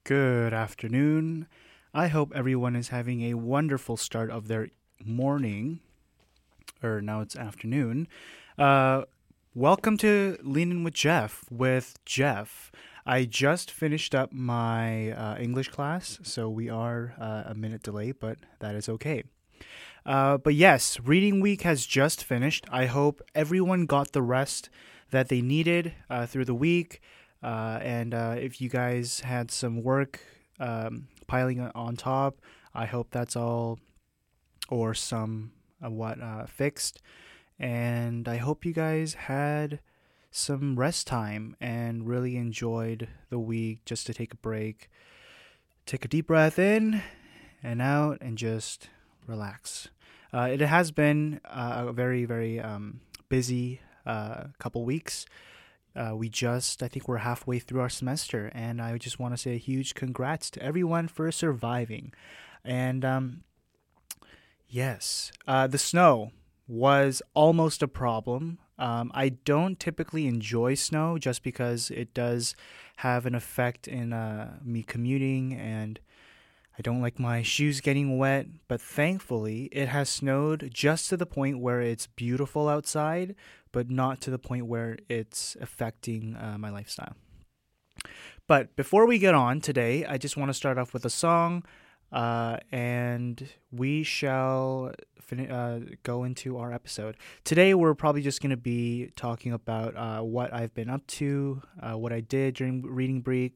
Good afternoon. I hope everyone is having a wonderful start of their morning, or now it's afternoon. Uh, Welcome to Lean In with Jeff with Jeff. I just finished up my English class, so we are a minute delayed, but that is okay. But yes, reading week has just finished. I hope everyone got the rest that they needed through the week. And if you guys had some work piling on top, I hope that's all or some what fixed. And I hope you guys had some rest time and really enjoyed the week just to take a break, take a deep breath in and out, and just relax. It has been a very, very busy couple weeks. I think we're halfway through our semester, and I just want to say a huge congrats to everyone for surviving. And yes, the snow was almost a problem. I don't typically enjoy snow just because it does have an effect in me commuting, and I don't like my shoes getting wet, but thankfully it has snowed just to the point where it's beautiful outside, but not to the point where it's affecting my lifestyle. But before we get on today, I just want to start off with a song, and we shall go into our episode. Today we're probably just going to be talking about what I've been up to, what I did during reading break,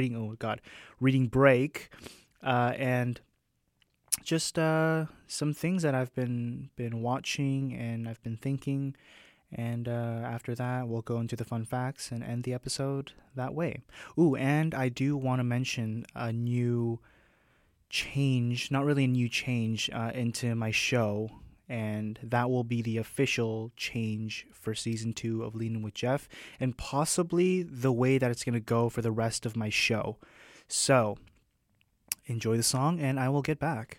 and just some things that I've been watching and I've been thinking. And after that, we'll go into the fun facts and end the episode that way. Ooh, and I do want to mention a new change, not really a new change, into my show. And that will be the official change for season 2 of Lean In with Jeff, and possibly the way that it's going to go for the rest of my show. So, enjoy the song, and I will get back.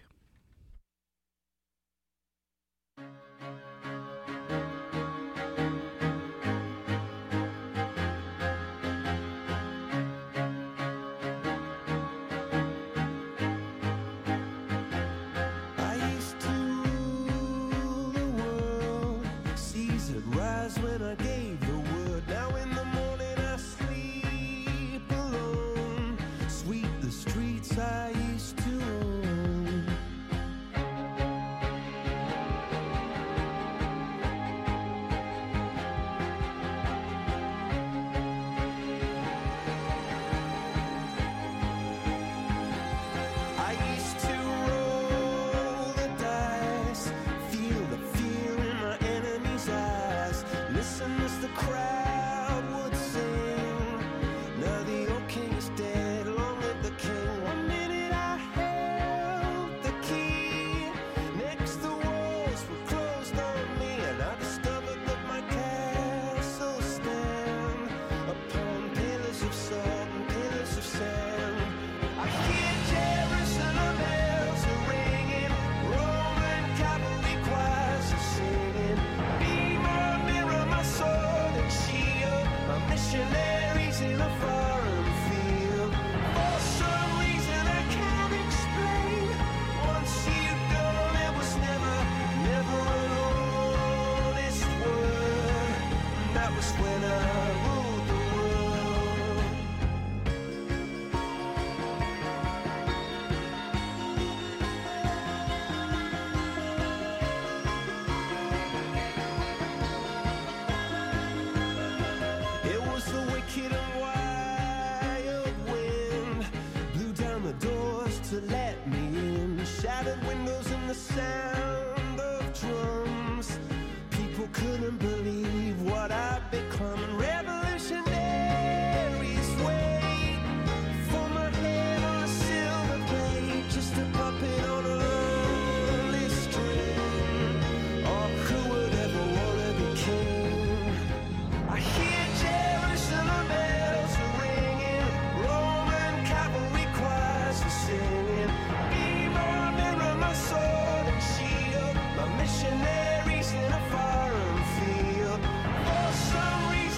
Missionaries in a foreign field. For some reason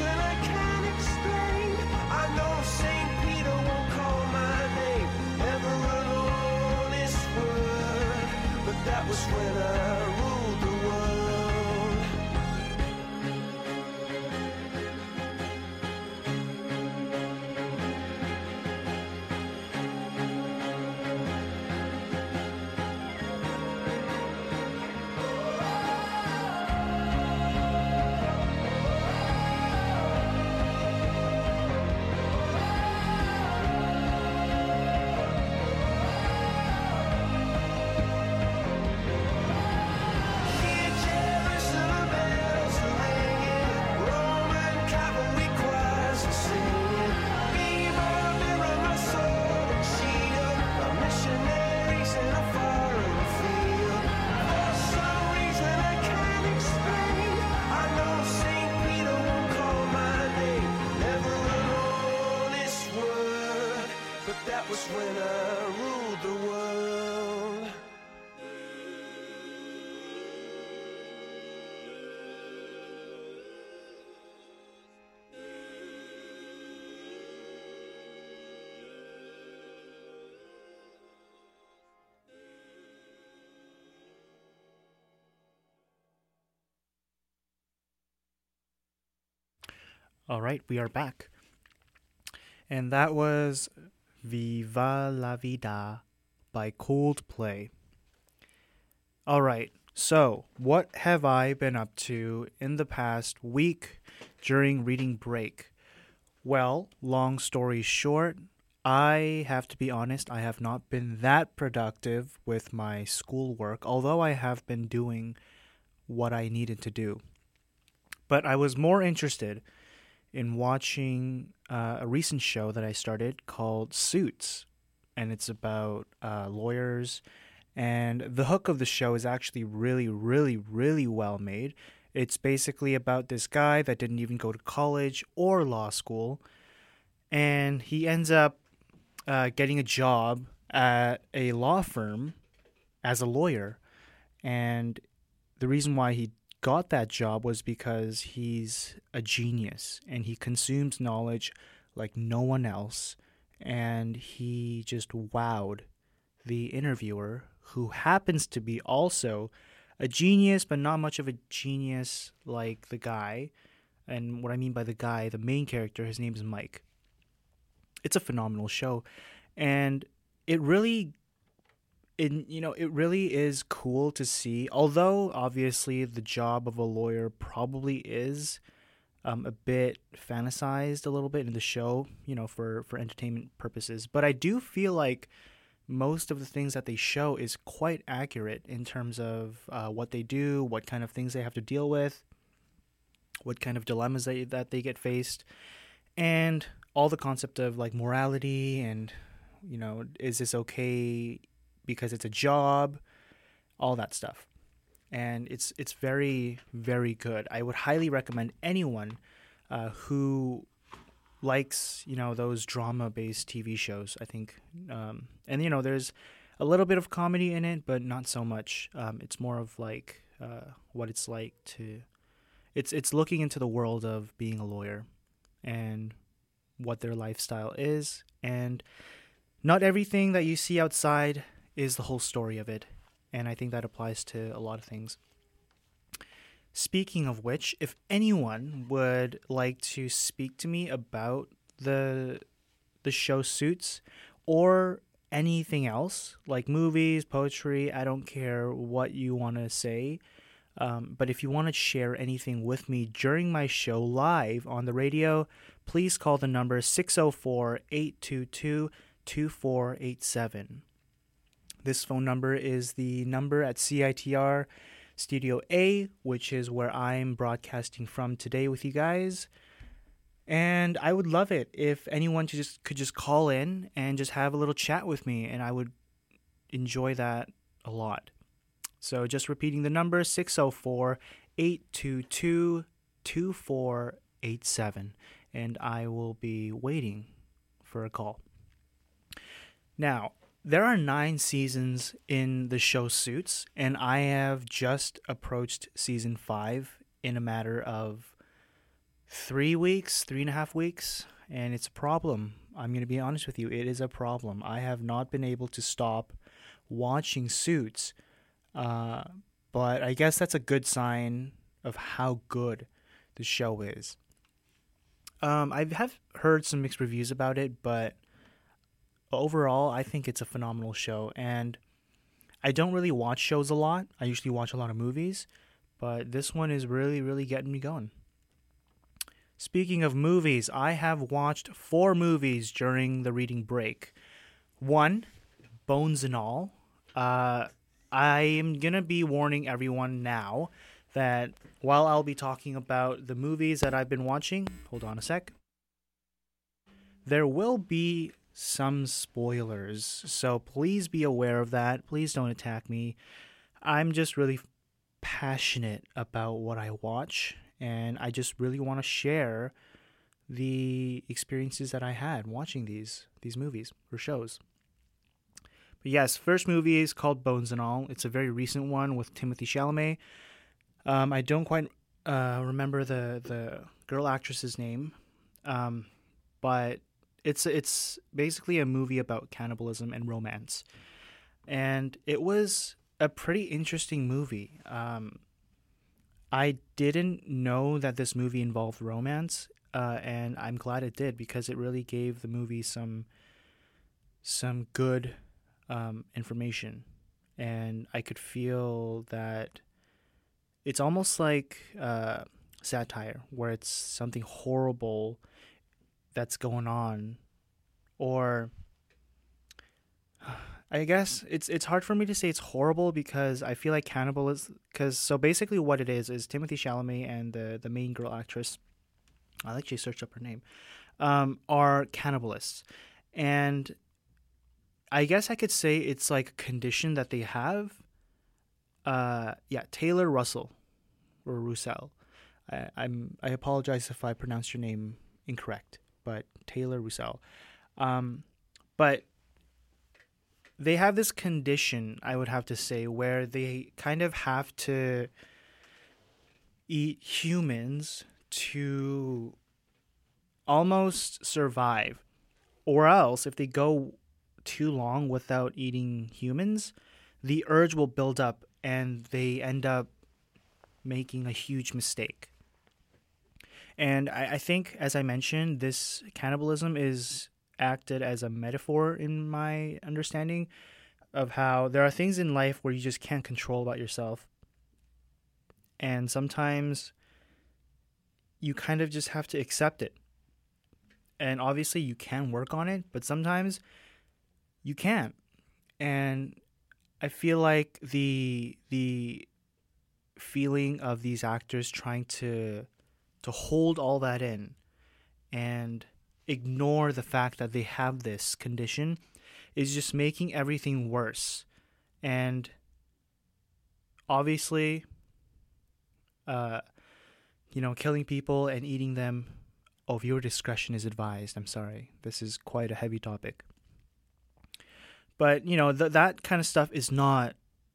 was when I ruled the world. Here Jerusalem bells are ringing, Roman cavalry choirs are singing. Be my mirror, my sword and shield, my missionaries in a foreign field. For some reason I can't explain, I know St. Peter won't call my name. Never an honest word, but that was when I ruled the world. All right, we are back. And that was Viva la Vida by Coldplay. All right, so what have I been up to in the past week during reading break? Well, long story short, I have to be honest, I have not been that productive with my schoolwork, although I have been doing what I needed to do. But I was more interested in watching a recent show that I started called Suits, and it's about lawyers. And the hook of the show is actually really, really, really well made. It's basically about this guy that didn't even go to college or law school, and he ends up getting a job at a law firm as a lawyer. And the reason why he got that job was because he's a genius and he consumes knowledge like no one else. And he just wowed the interviewer, who happens to be also a genius, but not much of a genius like the guy. And what I mean by the guy, the main character, his name is Mike. It's a phenomenal show. And it really it really is cool to see, although obviously the job of a lawyer probably is a bit fantasized a little bit in the show, for entertainment purposes. But I do feel like most of the things that they show is quite accurate in terms of what they do, what kind of things they have to deal with, what kind of dilemmas that they get faced, and all the concept of like morality and, is this okay because it's a job, all that stuff. And it's very, very good. I would highly recommend anyone who likes, those drama-based TV shows, I think. And, there's a little bit of comedy in it, but not so much. It's more of like what it's like to... It's looking into the world of being a lawyer and what their lifestyle is. And not everything that you see outside is the whole story of it. And I think that applies to a lot of things. Speaking of which, if anyone would like to speak to me about the show Suits or anything else, like movies, poetry, I don't care what you want to say. But if you want to share anything with me during my show live on the radio, please call the number 604-822-2487. This phone number is the number at CITR Studio A, which is where I'm broadcasting from today with you guys. And I would love it if anyone could just call in and just have a little chat with me, and I would enjoy that a lot. So just repeating the number, 604-822-2487, and I will be waiting for a call. Now, there are 9 seasons in the show Suits, and I have just approached season 5 in a matter of 3.5 weeks, and it's a problem. I'm going to be honest with you, it is a problem. I have not been able to stop watching Suits Uh, but I guess that's a good sign of how good the show is. I have heard some mixed reviews about it, but overall, I think it's a phenomenal show. And I don't really watch shows a lot. I usually watch a lot of movies, but this one is really, really getting me going. Speaking of movies, I have watched 4 movies during the reading break. 1, Bones and All. I am going to be warning everyone now that while I'll be talking about the movies that I've been watching, hold on a sec, there will be some spoilers. So please be aware of that. Please don't attack me. I'm just really passionate about what I watch, and I just really want to share the experiences that I had watching these movies or shows. But yes, first movie is called Bones and All. It's a very recent one with Timothée Chalamet. I don't quite remember the girl actress's name, but it's basically a movie about cannibalism and romance, and it was a pretty interesting movie. I didn't know that this movie involved romance, and I'm glad it did because it really gave the movie some good information, and I could feel that it's almost like satire, where it's something horrible that's going on, or I guess it's hard for me to say it's horrible because I feel like cannibalism. Because so basically, what it is Timothée Chalamet and the main girl actress, I'll actually search up her name, are cannibalists, and I guess I could say it's like a condition that they have. Taylor Russell or Russell. I apologize if I pronounced your name incorrect, but Taylor Russell. But they have this condition, I would have to say, where they kind of have to eat humans to almost survive, or else if they go too long without eating humans, the urge will build up and they end up making a huge mistake. And I think, as I mentioned, this cannibalism is acted as a metaphor in my understanding of how there are things in life where you just can't control about yourself. And sometimes you kind of just have to accept it. And obviously you can work on it, but sometimes you can't. And I feel like the feeling of these actors trying to hold all that in and ignore the fact that they have this condition is just making everything worse. And obviously, killing people and eating them, viewer discretion is advised. I'm sorry. This is quite a heavy topic. But, that kind of stuff is not,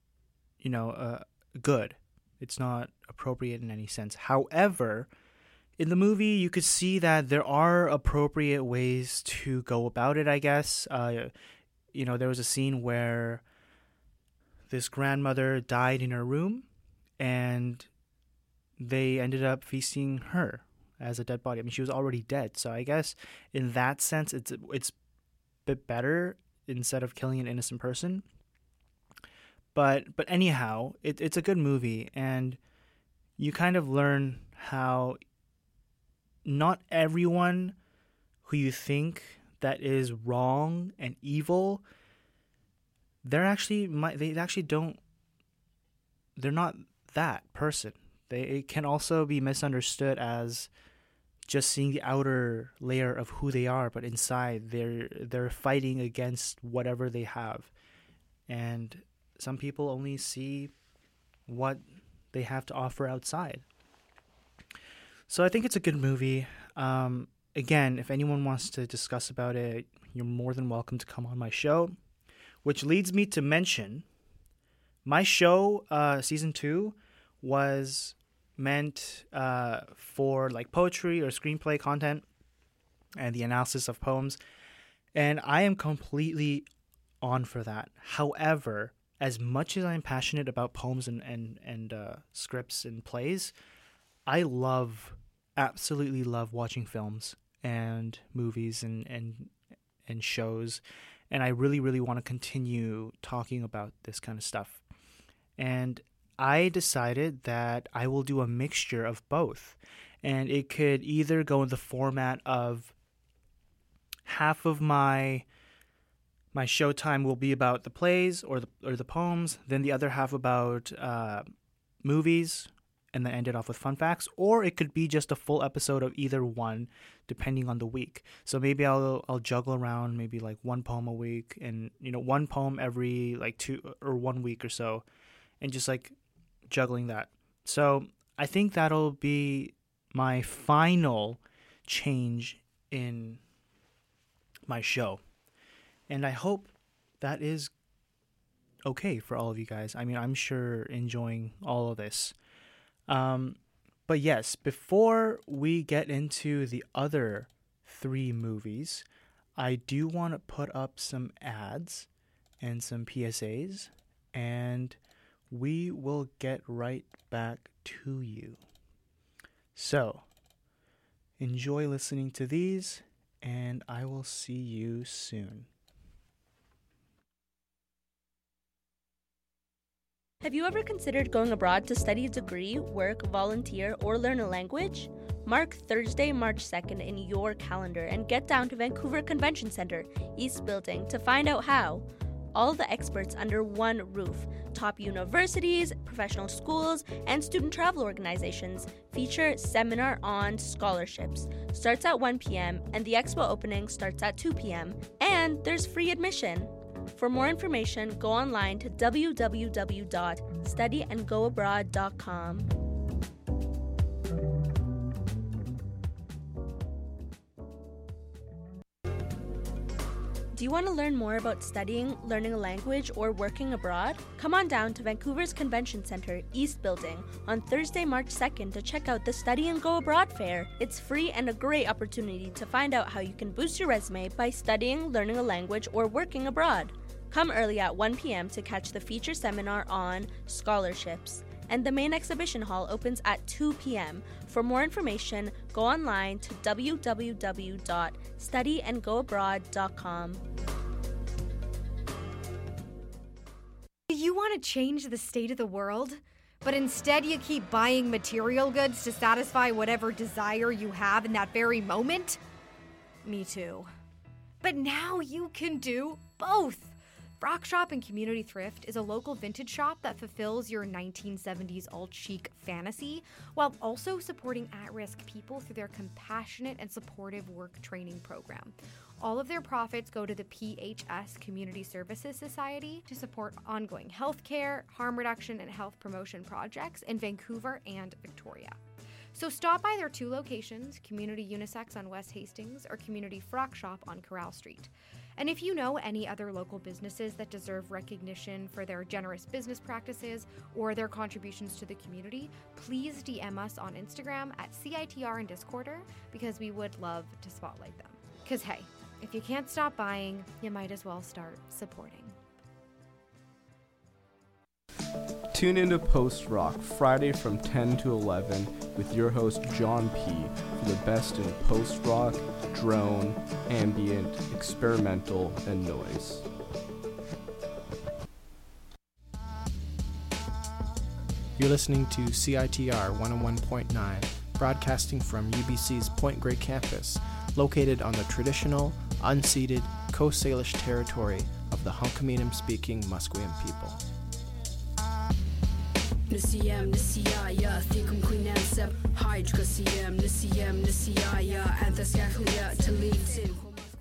good. It's not appropriate in any sense. However, in the movie, you could see that there are appropriate ways to go about it, I guess. There was a scene where this grandmother died in her room, and they ended up feasting her as a dead body. I mean, she was already dead. So I guess in that sense, it's a bit better instead of killing an innocent person. But anyhow, it's a good movie, and you kind of learn how not everyone who you think that is wrong and evil, they're not that person. It can also be misunderstood as just seeing the outer layer of who they are, but inside they're fighting against whatever they have. And some people only see what they have to offer outside. So I think it's a good movie. Again, if anyone wants to discuss about it, you're more than welcome to come on my show. Which leads me to mention, my show, Season 2, was meant for like poetry or screenplay content and the analysis of poems. And I am completely on for that. However, as much as I'm passionate about poems and scripts and plays, I absolutely love watching films and movies and shows. And I really, really want to continue talking about this kind of stuff. And I decided that I will do a mixture of both. And it could either go in the format of half of my showtime will be about the plays or the poems, then the other half about movies, and then end it off with fun facts. Or it could be just a full episode of either one, depending on the week. So maybe I'll juggle around maybe like one poem a week, and one poem every like 2 or 1 week or so, and just like juggling that. So I think that'll be my final change in my show. And I hope that is okay for all of you guys. I mean, I'm sure enjoying all of this. But yes, before we get into the other 3 movies, I do want to put up some ads and some PSAs, and we will get right back to you. So, enjoy listening to these, and I will see you soon. Have you ever considered going abroad to study a degree, work, volunteer, or learn a language? Mark Thursday, March 2nd in your calendar and get down to Vancouver Convention Centre, East Building, to find out how. All the experts under one roof, top universities, professional schools, and student travel organizations feature Seminar on Scholarships. Starts at 1 p.m. and the expo opening starts at 2 p.m. And there's free admission. For more information, go online to www.studyandgoabroad.com. Do you want to learn more about studying, learning a language, or working abroad? Come on down to Vancouver's Convention Centre, East Building, on Thursday, March 2nd to check out the Study and Go Abroad Fair. It's free and a great opportunity to find out how you can boost your resume by studying, learning a language, or working abroad. Come early at 1 p.m. to catch the feature seminar on scholarships. And the main exhibition hall opens at 2 p.m. For more information, go online to www.studyandgoabroad.com. You want to change the state of the world, but instead you keep buying material goods to satisfy whatever desire you have in that very moment? Me too. But now you can do both. Rock Shop and Community Thrift is a local vintage shop that fulfills your 1970s alt-chic fantasy while also supporting at-risk people through their compassionate and supportive work training program. All of their profits go to the PHS Community Services Society to support ongoing healthcare, harm reduction, and health promotion projects in Vancouver and Victoria. So stop by their 2 locations, Community Unisex on West Hastings or Community Frock Shop on Corral Street. And if you know any other local businesses that deserve recognition for their generous business practices or their contributions to the community, please DM us on Instagram at CITR and Discorder because we would love to spotlight them. Because hey, if you can't stop buying, you might as well start supporting. Tune into Post Rock Friday from 10 to 11 with your host John P. for the best in post rock, drone, ambient, experimental, and noise. You're listening to CITR 101.9, broadcasting from UBC's Point Grey campus, located on the traditional, unceded Coast Salish territory of the Hunkaminam-speaking Musqueam people. Nisiyam nisiyaya thikum kuinam sep hydra siyam nisiyaya anthasyakhlia talitin.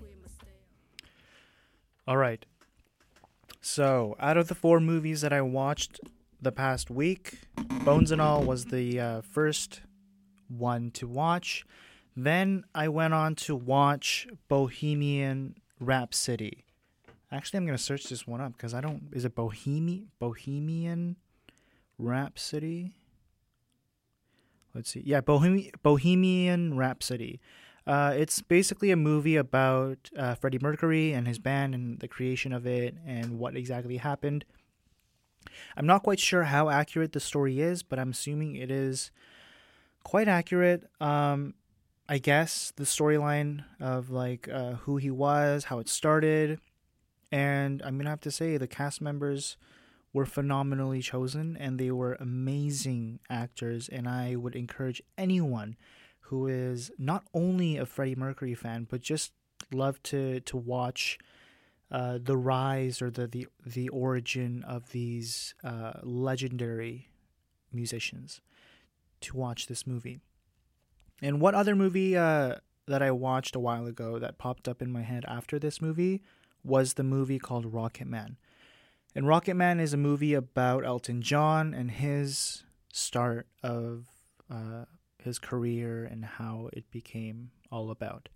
All right. So, out of the 4 movies that I watched the past week, Bones and All was the first one to watch. Then I went on to watch Bohemian Rhapsody. Actually, I'm going to search this one up because is it Bohemian Rhapsody? Let's see. Yeah, Bohemian Rhapsody. It's basically a movie about Freddie Mercury and his band and the creation of it and what exactly happened. I'm not quite sure how accurate the story is, but I'm assuming it is quite accurate. I guess the storyline of like who he was, how it started, and I'm gonna have to say the cast members were phenomenally chosen, and they were amazing actors. And I would encourage anyone who is not only a Freddie Mercury fan, but just love to watch the rise or the origin of these legendary musicians, to watch this movie. And what other movie that I watched a while ago that popped up in my head after this movie was the movie called Rocket Man. And Rocket Man is a movie about Elton John and his start of his career and how it became all about.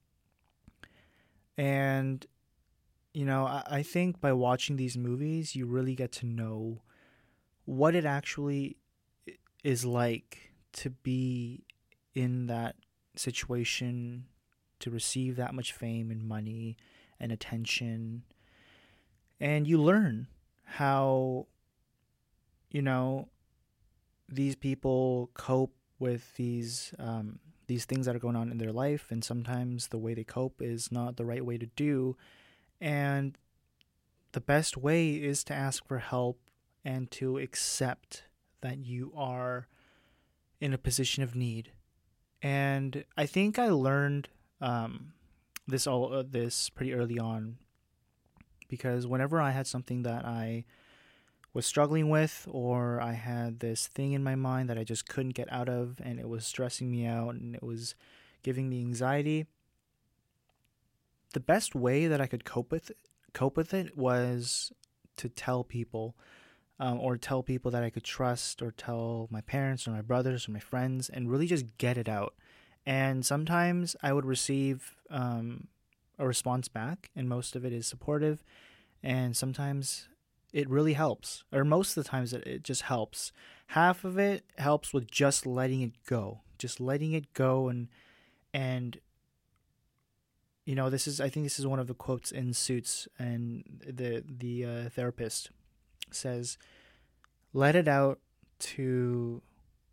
And, you know, I think by watching these movies, you really get to know what it actually is like to be in that situation, to receive that much fame and money and attention. And you learn how, you know, these people cope with these things that are going on in their life, and sometimes the way they cope is not the right way to do. And the best way is to ask for help and to accept that you are in a position of need. And I think I learned this pretty early on, because whenever I had something that I was struggling with, or I had this thing in my mind that I just couldn't get out of, and it was stressing me out and it was giving me anxiety, the best way that I could cope with it was to tell people, or tell people that I could trust, or tell my parents or my brothers or my friends, and really just get it out. And sometimes I would receive a response back, and most of it is supportive, and sometimes it really helps, or most of the times it just helps. Half of it helps with just letting it go, and you know, I think this is one of the quotes in Suits, and the therapist says, "Let it out to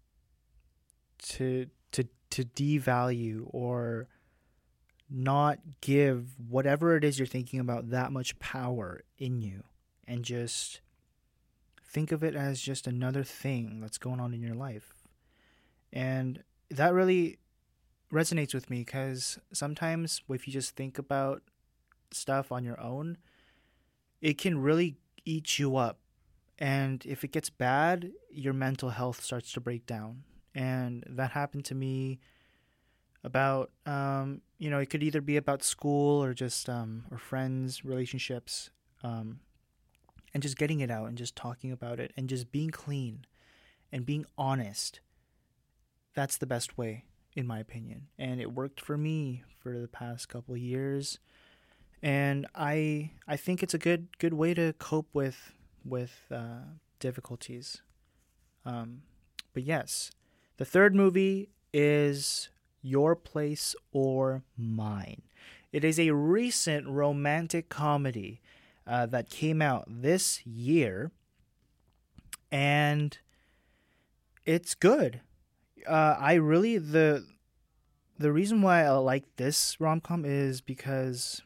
devalue or not give whatever it is you're thinking about that much power in you, and just think of it as just another thing that's going on in your life." And that really resonates with me, because sometimes if you just think about stuff on your own, it can really eat you up. And if it gets bad, your mental health starts to break down. And that happened to me about, it could either be about school or just, or friends, relationships, and just getting it out and just talking about it and just being clean and being honest. That's the best way, in my opinion. And it worked for me for the past couple of years. And I think it's a good way to cope with difficulties. But yes, the third movie is Your Place or Mine. It is a recent romantic comedy that came out this year, and it's good. The reason why I like this rom-com is because,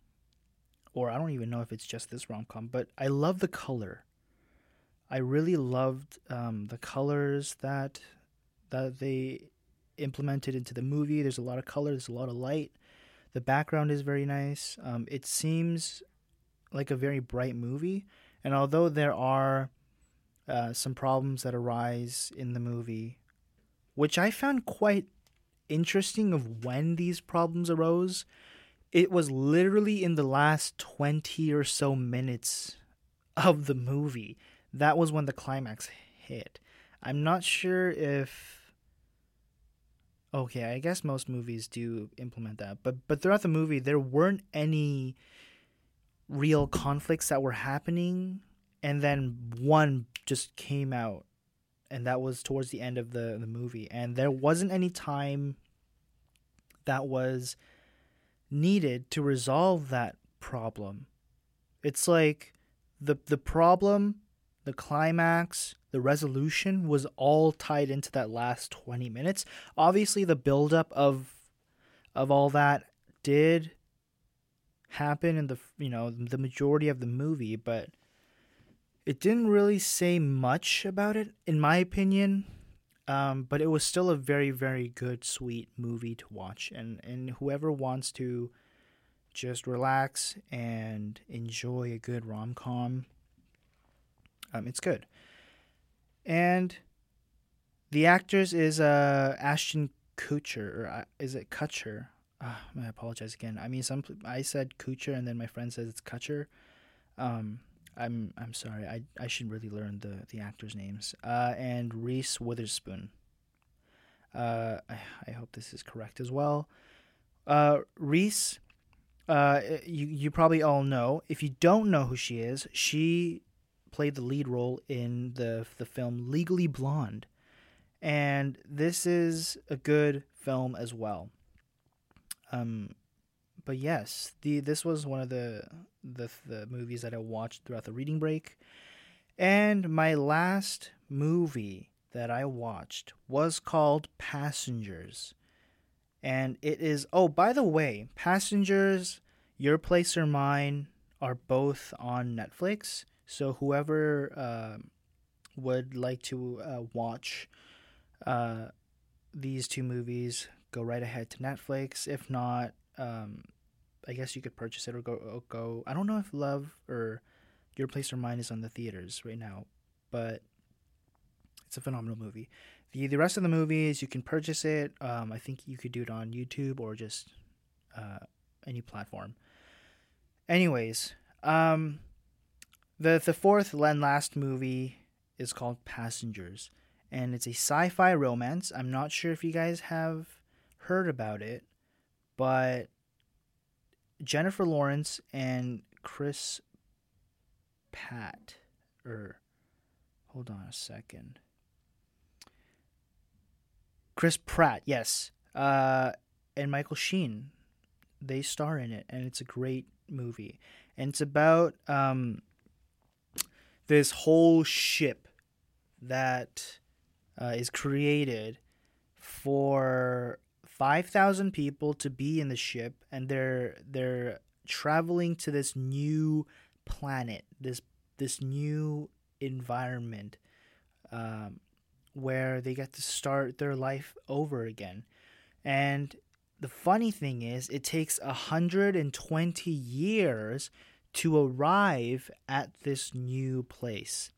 or I don't even know if it's just this rom-com, but I love the color. I really loved the colors that they implemented into the movie. There's a lot of color, there's a lot of light. The background is very nice. It seems like a very bright movie, and although there are some problems that arise in the movie, which I found quite interesting of when these problems arose, it was literally in the last 20 or so minutes of the movie. That was when the climax hit. I'm not sure if... Okay, I guess most movies do implement that. But throughout the movie, there weren't any real conflicts that were happening. And then one just came out. And that was towards the end of the movie. And there wasn't any time that was needed to resolve that problem. It's like the problem the climax, the resolution was all tied into that last 20 minutes. Obviously, the buildup of all that did happen in the majority of the movie, but it didn't really say much about it, in my opinion. But it was still a very, very good, sweet movie to watch. And whoever wants to just relax and enjoy a good rom-com, it's good. And the actors is Ashton Kutcher, or is it Kutcher? I apologize again. I mean, I said Kutcher, and then my friend says it's Kutcher. I'm sorry. I should really learn the actors' names. And Reese Witherspoon. I hope this is correct as well. Reese, you probably all know. If you don't know who she is, she played the lead role in the film Legally Blonde, and this is a good film as well. But yes, this was one of the movies that I watched throughout the reading break. And my last movie that I watched was called Passengers. And it is, oh, by the way, Passengers, Your Place or Mine are both on Netflix. So whoever would like to watch these two movies, go right ahead to Netflix. If not, I guess you could purchase it or go. I don't know if Love or Your Place or Mine is on the theaters right now, but it's a phenomenal movie. The rest of the movies, you can purchase it. I think you could do it on YouTube or just any platform. Anyways, the fourth and last movie is called Passengers, and it's a sci-fi romance. I'm not sure if you guys have heard about it, but Jennifer Lawrence and Chris Pratt, hold on a second. Chris Pratt, yes, and Michael Sheen, they star in it, and it's a great movie. And it's about this whole ship that is created for 5,000 people to be in the ship, and they're traveling to this new planet, this new environment, where they get to start their life over again. And the funny thing is, it takes 120 years to arrive at this new place.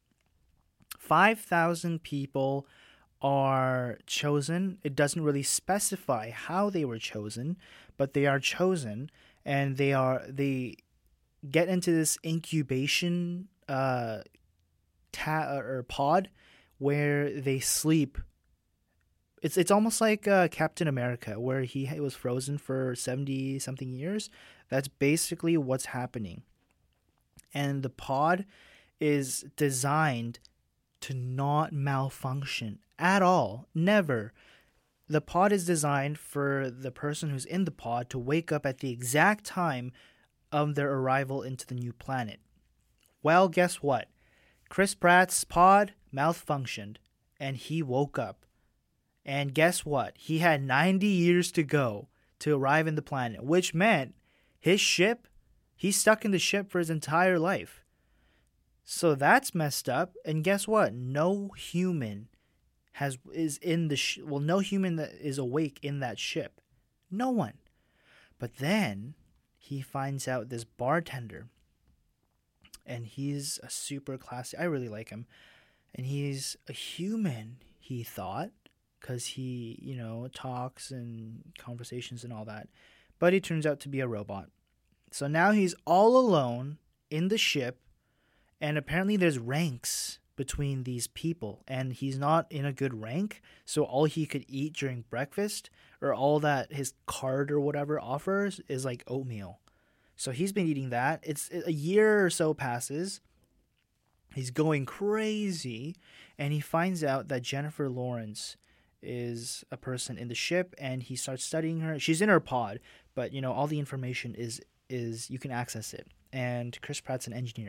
5,000 people are chosen. It doesn't really specify how they were chosen, but they are chosen, and they get into this incubation or pod where they sleep. It's almost like Captain America, where he was frozen for 70 something years. That's basically what's happening. And the pod is designed to not malfunction at all. Never. The pod is designed for the person who's in the pod to wake up at the exact time of their arrival into the new planet. Well, guess what? Chris Pratt's pod malfunctioned, and he woke up. And guess what? He had 90 years to go to arrive in the planet, which meant his ship, he's stuck in the ship for his entire life. So that's messed up. And guess what? No human no human that is awake in that ship. No one. But then he finds out this bartender, and he's a super classy. I really like him. And he's a human, he thought, because he, talks and conversations and all that. But he turns out to be a robot. So now he's all alone in the ship, and apparently there's ranks between these people, and he's not in a good rank, so all he could eat during breakfast, or all that his card or whatever offers, is like oatmeal. So he's been eating that. It's a year or so passes. He's going crazy, and he finds out that Jennifer Lawrence is a person in the ship, and he starts studying her. She's in her pod, but all the information is you can access it. And Chris Pratt's an engineer.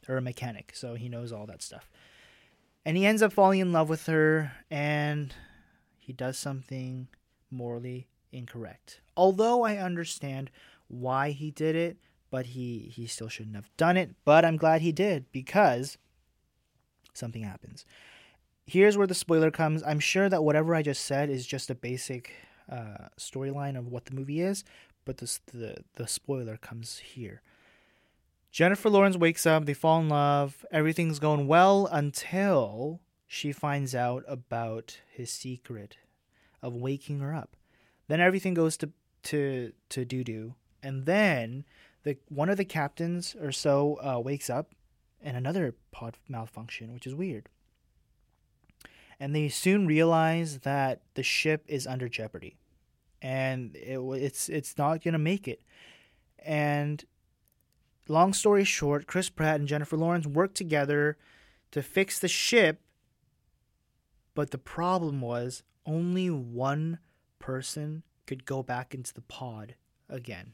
or a mechanic, so he knows all that stuff. And he ends up falling in love with her, and he does something morally incorrect. Although I understand why he did it, but he still shouldn't have done it. But I'm glad he did, because something happens. Here's where the spoiler comes. I'm sure that whatever I just said is just a basic storyline of what the movie is, but the spoiler comes here. Jennifer Lawrence wakes up, they fall in love, everything's going well until she finds out about his secret of waking her up. Then everything goes to doo-doo, and then one of the captains or so wakes up, and another pod malfunction, which is weird. And they soon realize that the ship is under jeopardy, and it's not gonna make it. And long story short, Chris Pratt and Jennifer Lawrence work together to fix the ship, but the problem was only one person could go back into the pod again.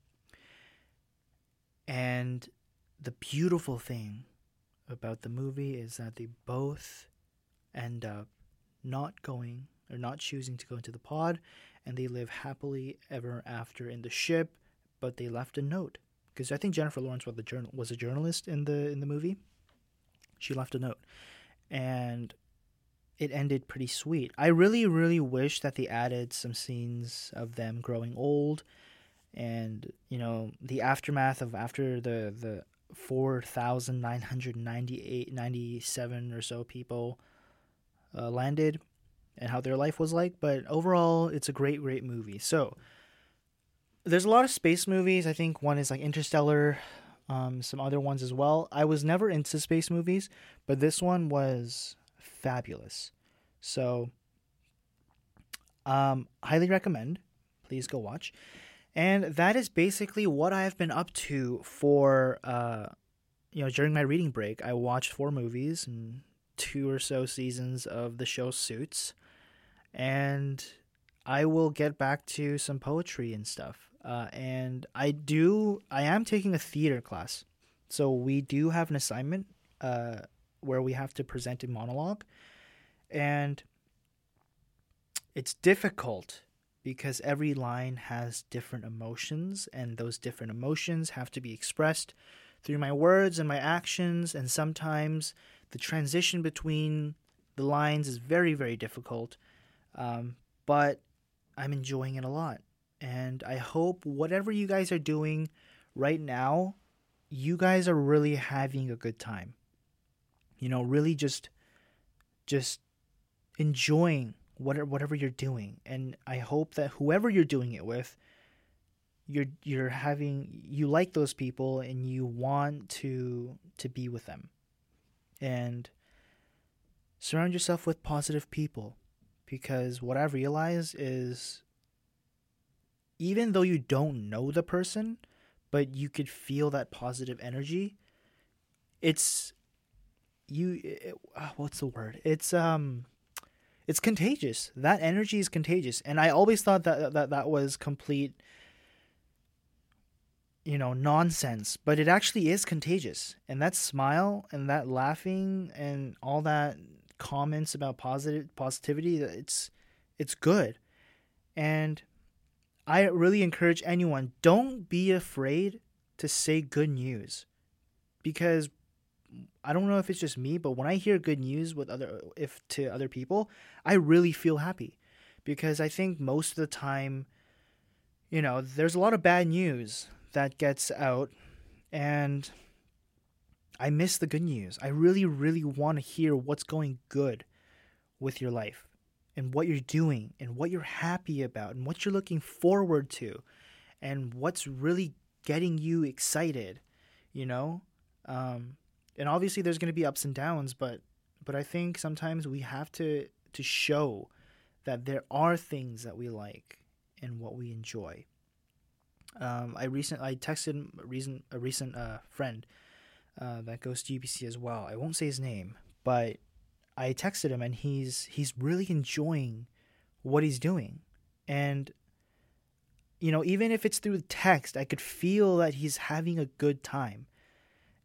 And the beautiful thing about the movie is that they both end up not choosing to go into the pod, and they live happily ever after in the ship, but they left a note. Because I think Jennifer Lawrence was a journalist in the movie. She left a note, and it ended pretty sweet. I really, really wish that they added some scenes of them growing old, and the aftermath of after the 4,997 or so people landed, and how their life was like. But overall, it's a great, great movie. So there's a lot of space movies. I think one is like Interstellar, some other ones as well. I was never into space movies, but this one was fabulous. So, highly recommend. Please go watch. And that is basically what I have been up to for, during my reading break. I watched 4 movies and 2 or so seasons of the show Suits. And I will get back to some poetry and stuff. And I am taking a theater class. So we do have an assignment where we have to present a monologue. And it's difficult because every line has different emotions, and those different emotions have to be expressed through my words and my actions. And sometimes the transition between the lines is very, very difficult. But I'm enjoying it a lot. And I hope whatever you guys are doing right now, you guys are really having a good time. Really just enjoying whatever you're doing. And I hope that whoever you're doing it with, you like those people and you want to be with them. And surround yourself with positive people, because what I've realized is, even though you don't know the person, but you could feel that positive energy, what's the word? It's contagious. That energy is contagious. And I always thought that was complete, nonsense, but it actually is contagious. And that smile and that laughing and all that comments about positivity, it's good. And I really encourage anyone, don't be afraid to say good news, because I don't know if it's just me, but when I hear good news to other people, I really feel happy, because I think most of the time, there's a lot of bad news that gets out, and I miss the good news. I really, really want to hear what's going good with your life, and what you're doing, and what you're happy about, and what you're looking forward to, and what's really getting you excited, And obviously there's going to be ups and downs, but I think sometimes we have to show that there are things that we like and what we enjoy. I texted a recent friend that goes to UBC as well. I won't say his name, but I texted him, and he's really enjoying what he's doing. And, even if it's through text, I could feel that he's having a good time.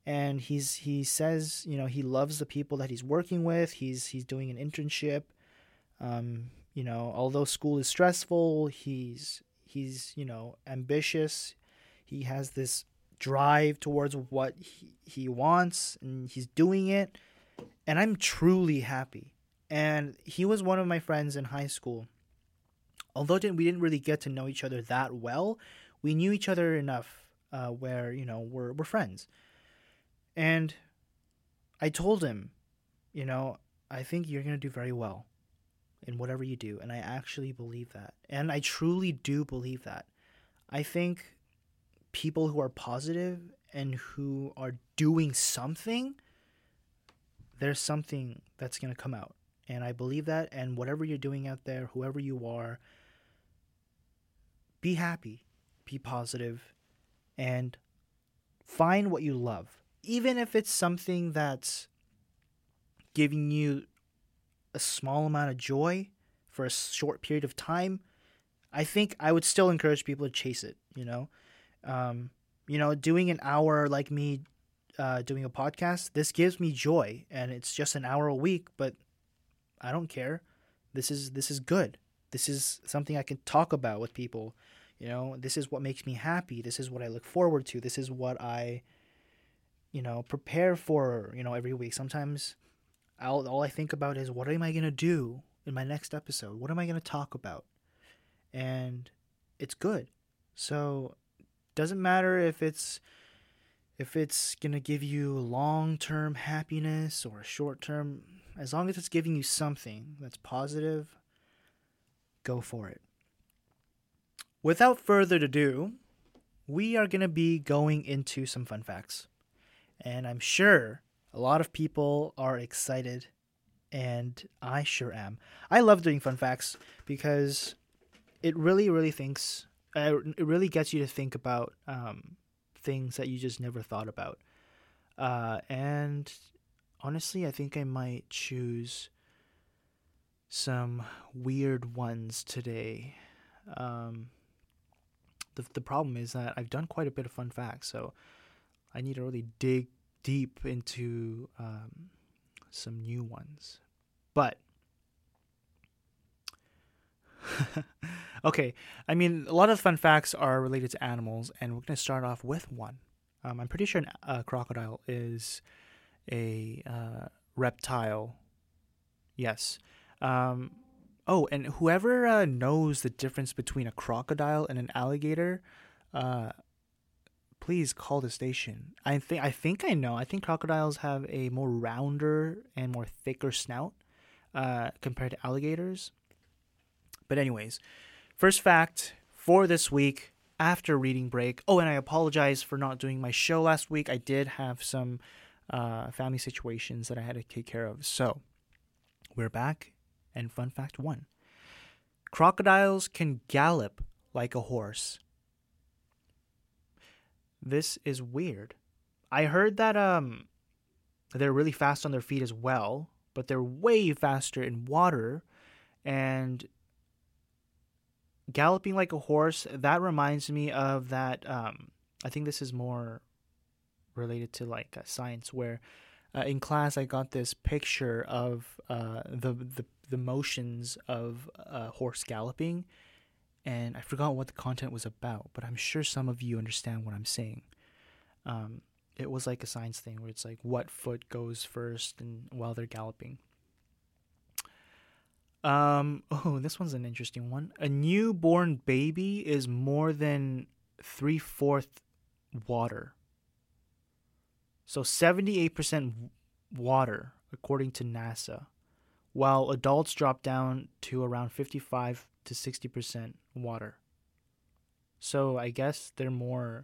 And he says, you know, he loves the people that he's working with. He's doing an internship. You know, although school is stressful, he's you know, ambitious. He has this drive towards what he wants, and he's doing it. And I'm truly happy. And he was one of my friends in high school. Although we didn't really get to know each other that well, we knew each other enough where, you know, we're friends. And I told him, you know, I think you're going to do very well in whatever you do. And I actually believe that. And I truly do believe that. I think people who are positive and who are doing something, there's something that's going to come out. And I believe that. And whatever you're doing out there, whoever you are, be happy, be positive, and find what you love. Even if it's something that's giving you a small amount of joy for a short period of time, I think I would still encourage people to chase it, you know? You know, doing an hour like me doing a podcast, this gives me joy, and it's just an hour a week, but I don't care. This is good. This is something I can talk about with people. You know, this is what makes me happy. This is what I look forward to. This is what I, you know, prepare for, you know, every week. Sometimes all I think about is, what am I going to do in my next episode? What am I going to talk about? And it's good. So doesn't matter if it's going to give you long-term happiness or short-term, as long as it's giving you something that's positive, go for it. Without further ado, we are going to be going into some fun facts. And I'm sure a lot of people are excited, and I sure am. I love doing fun facts because it really gets you to think about things that you just never thought about. And honestly, I think I might choose some weird ones today. The problem is that I've done quite a bit of fun facts, so I need to really dig deep into some new ones. But okay, I mean, a lot of fun facts are related to animals, and we're going to start off with one. I'm pretty sure a crocodile is a reptile. Yes. Oh, and whoever knows the difference between a crocodile and an alligator, please call the station. I think I know. I think crocodiles have a more rounder and more thicker snout compared to alligators. But anyways, first fact for this week after reading break. Oh, and I apologize for not doing my show last week. I did have some family situations that I had to take care of. So we're back, and fun fact 1. Crocodiles can gallop like a horse. This is weird. I heard that they're really fast on their feet as well, but they're way faster in water. And galloping like a horse, that reminds me of that. I think this is more related to like science, where in class I got this picture of the motions of horse galloping, and I forgot what the content was about, but I'm sure some of you understand what I'm saying. It was like a science thing where it's like what foot goes first and while they're galloping. Oh, this one's an interesting one. A newborn baby is more than 3/4 water. So 78% water, according to NASA, while adults drop down to around 55 to 60% water. So I guess they're more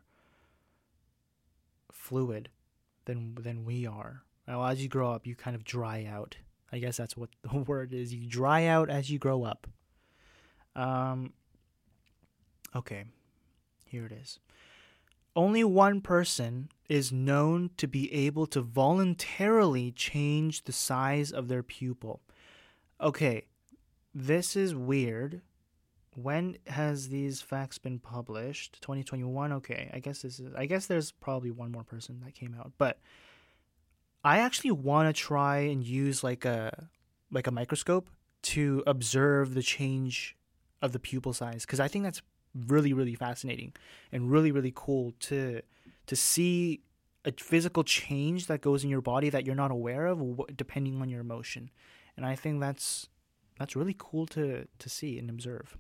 fluid than we are. Well, as you grow up, you kind of dry out. I guess that's what the word is. You dry out as you grow up. Okay, here it is. Only one person is known to be able to voluntarily change the size of their pupil. Okay, this is weird. when has these facts been published? 2021. Okay, I guess there's probably one more person that came out, but I actually want to try and use like a microscope to observe the change of the pupil size, because I think that's really, really fascinating and really, really cool to see a physical change that goes in your body that you're not aware of depending on your emotion. And I think that's really cool to see and observe.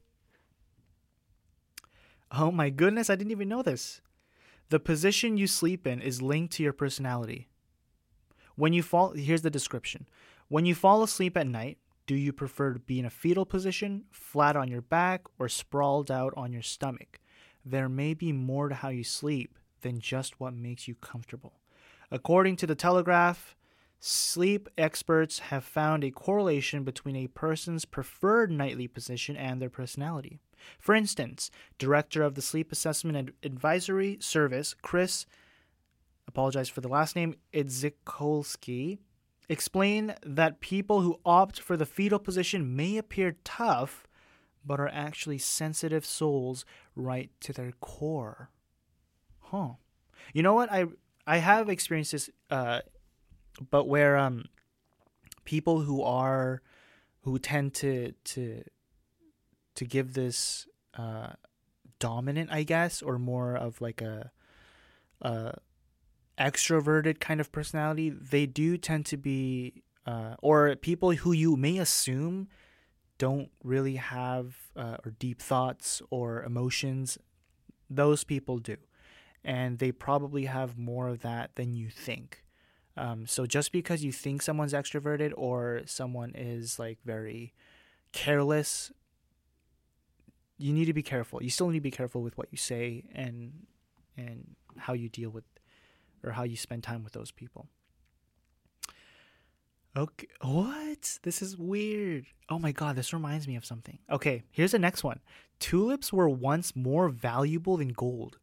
Oh my goodness, I didn't even know this. The position you sleep in is linked to your personality. Here's the description. When you fall asleep at night, do you prefer to be in a fetal position, flat on your back, or sprawled out on your stomach? There may be more to how you sleep than just what makes you comfortable. According to the Telegraph, sleep experts have found a correlation between a person's preferred nightly position and their personality. For instance, director of the Sleep Assessment Advisory Service, Chris, apologize for the last name, Idzikolski, explained that people who opt for the fetal position may appear tough, but are actually sensitive souls right to their core. Huh. You know what? I have experienced this, but where people who tend to give this dominant, I guess, or more of like a extroverted kind of personality, they do tend to be, or people who you may assume don't really have or deep thoughts or emotions, those people do. And they probably have more of that than you think. So just because you think someone's extroverted or someone is like very careless, you need to be careful. You still need to be careful with what you say and how you deal with, or how you spend time with those people. Okay, what? This is weird. Oh my god, this reminds me of something. Okay, here's the next one. Tulips were once more valuable than gold.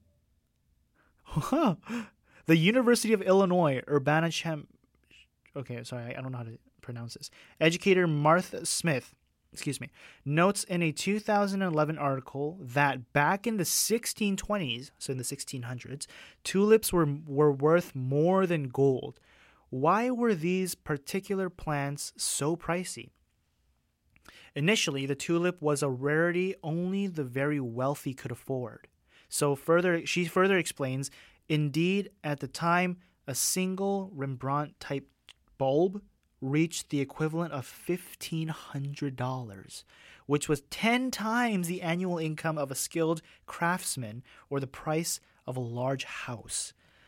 The University of Illinois Urbana-Champaign. Okay, sorry, I don't know how to pronounce this. Educator Martha Smith, notes in a 2011 article that back in the 1620s, so in the 1600s, tulips were worth more than gold. Why were these particular plants so pricey? Initially, the tulip was a rarity only the very wealthy could afford. She further explains, indeed, at the time, a single Rembrandt-type bulb reached the equivalent of $1,500, which was 10 times the annual income of a skilled craftsman or the price of a large house.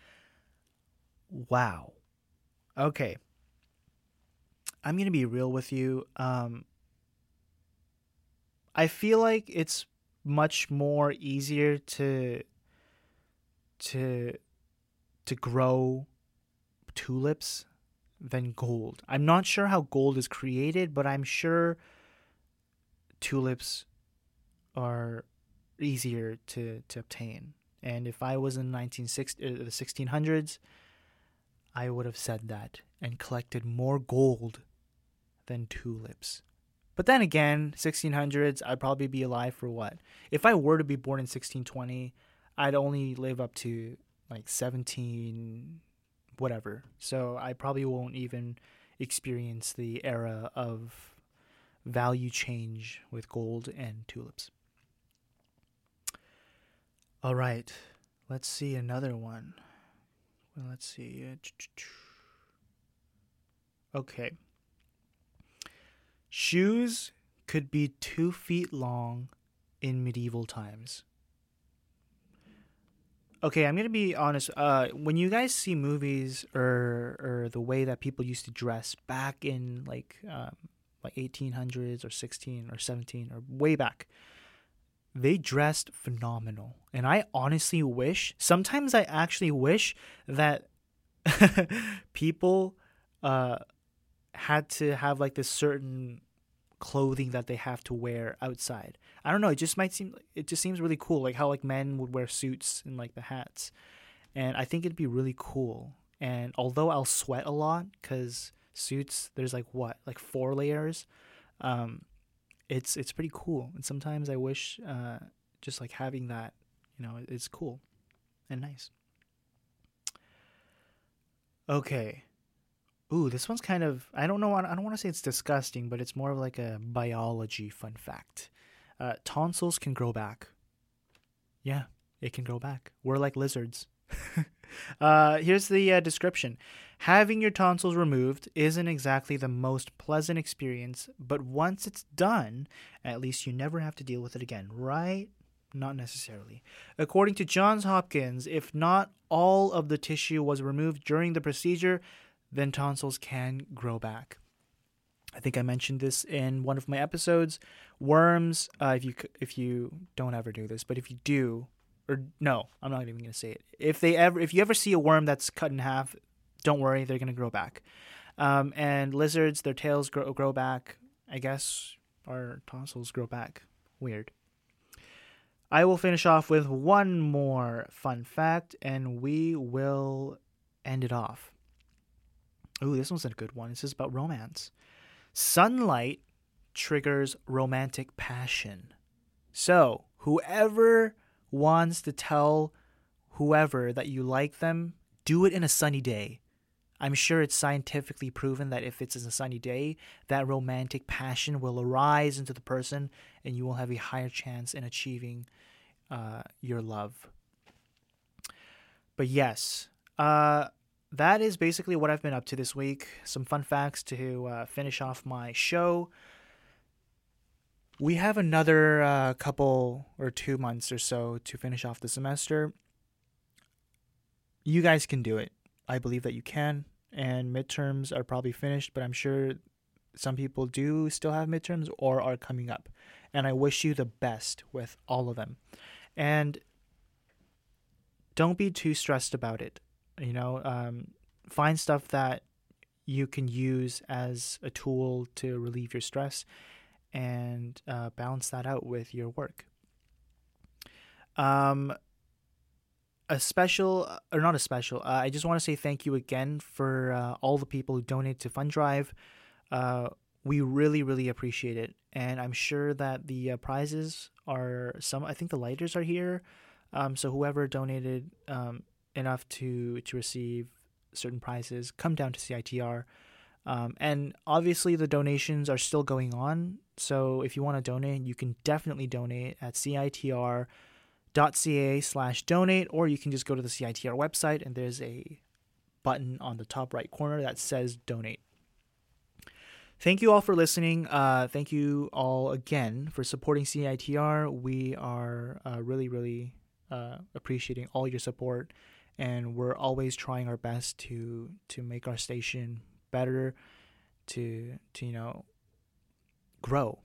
Wow. Okay. I'm going to be real with you. I feel like it's much more easier to grow tulips than gold. I'm not sure how gold is created, but I'm sure tulips are easier to obtain. And if I was in the 1600s, I would have said that and collected more gold than tulips. But then again, 1600s, I'd probably be alive for what? If I were to be born in 1620, I'd only live up to like 17 whatever. So I probably won't even experience the era of value change with gold and tulips. All right, let's see another one. Well, let's see. Okay. Shoes could be 2 feet long in medieval times. Okay, I'm gonna be honest. When you guys see movies or the way that people used to dress back in like 1800s or 16 or 17 or way back, they dressed phenomenal. And I honestly sometimes I actually wish that people had to have like this certain clothing that they have to wear outside. I don't know, it just seems really cool, like how like men would wear suits and like the hats. And I think it'd be really cool. And although I'll sweat a lot because suits, there's like 4 layers. it's pretty cool. And sometimes I wish just like having that, it's cool and nice. Okay. Ooh, this one's kind of, I don't want to say it's disgusting, but it's more of like a biology fun fact. Tonsils can grow back. Yeah, it can grow back. We're like lizards. Here's the description. Having your tonsils removed isn't exactly the most pleasant experience, but once it's done, at least you never have to deal with it again, right? Not necessarily. According to Johns Hopkins, if not all of the tissue was removed during the procedure, then tonsils can grow back. I think I mentioned this in one of my episodes. Worms, if you don't ever do this, but if you do, or no, I'm not even going to say it. If you ever see a worm that's cut in half, don't worry, they're going to grow back. And lizards, their tails grow back. I guess our tonsils grow back. Weird. I will finish off with one more fun fact, and we will end it off. Ooh, this one's a good one. This is about romance. Sunlight triggers romantic passion. So, whoever wants to tell whoever that you like them, do it in a sunny day. I'm sure it's scientifically proven that if it's a sunny day, that romantic passion will arise into the person and you will have a higher chance in achieving your love. But yes, that is basically what I've been up to this week. Some fun facts to finish off my show. We have another couple or 2 months or so to finish off the semester. You guys can do it. I believe that you can. And midterms are probably finished, but I'm sure some people do still have midterms or are coming up. And I wish you the best with all of them. And don't be too stressed about it. Find stuff that you can use as a tool to relieve your stress and balance that out with your work. I just want to say thank you again for all the people who donate to Fund Drive. We really, really appreciate it. And I'm sure that the prizes I think the lighters are here. So whoever donated enough to receive certain prizes, come down to CITR. And obviously the donations are still going on. So if you want to donate, you can definitely donate at CITR.ca/donate, or you can just go to the CITR website and there's a button on the top right corner that says donate. Thank you all for listening. Thank you all again for supporting CITR. We are really, really appreciating all your support, and we're always trying our best to make our station better, to grow,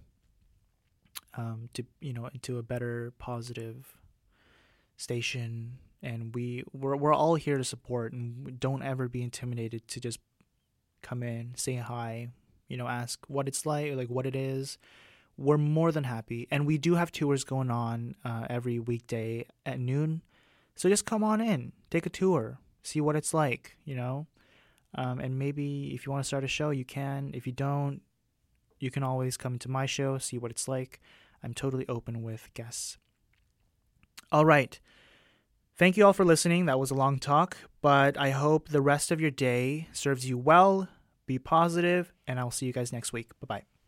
into a better, positive station. And we're all here to support, and don't ever be intimidated to just come in, say hi, ask what it's like what it is. We're more than happy. And we do have tours going on every weekday at noon. So just come on in, take a tour, see what it's like, and maybe if you want to start a show, you can. If you don't, you can always come to my show, see what it's like. I'm totally open with guests. All right. Thank you all for listening. That was a long talk, but I hope the rest of your day serves you well. Be positive, and I'll see you guys next week. Bye-bye.